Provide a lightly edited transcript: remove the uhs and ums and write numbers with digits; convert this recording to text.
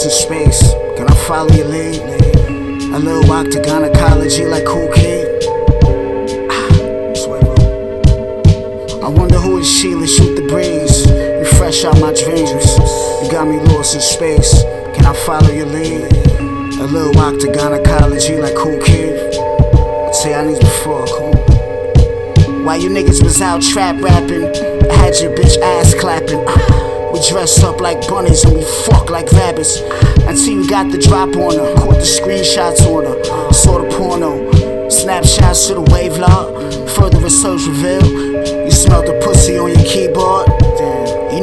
in space. Can I follow your lead? A little octagon ecology like Cool Kid. I wonder who is she? Let's shoot the breeze. You fresh out my dreams. You got me lost in space. Can I follow your lead? A little octagon ecology like Cool Kid. I'd say I need before, cool. While you niggas was out trap rapping, I had your bitch ass clapping. We dressed up like bunnies and we fuck like rabbits. Until you got the drop on her, caught the screenshots on her, saw the porno, snapshots to the wave log. Further research revealed, you smelled the pussy on your keyboard.